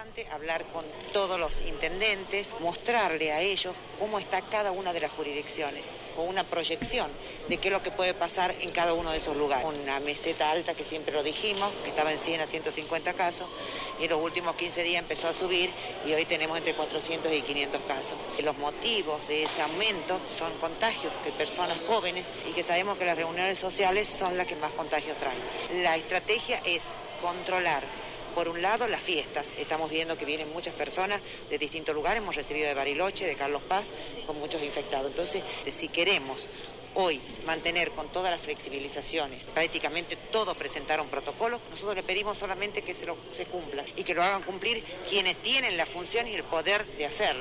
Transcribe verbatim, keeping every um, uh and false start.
importante hablar con todos los intendentes, mostrarle a ellos cómo está cada una de las jurisdicciones, con una proyección de qué es lo que puede pasar en cada uno de esos lugares. Una meseta alta que siempre lo dijimos, que estaba en cien a ciento cincuenta casos, y en los últimos quince días empezó a subir y hoy tenemos entre cuatrocientos y quinientos casos. Los motivos de ese aumento son contagios, que personas jóvenes, y que sabemos que las reuniones sociales son las que más contagios traen. La estrategia es controlar, por un lado, las fiestas. Estamos viendo que vienen muchas personas de distintos lugares. Hemos recibido de Bariloche, de Carlos Paz, con muchos infectados. Entonces, si queremos hoy mantener con todas las flexibilizaciones, prácticamente todos presentaron protocolos, nosotros le pedimos solamente que se, lo, se cumplan y que lo hagan cumplir quienes tienen la función y el poder de hacerlo.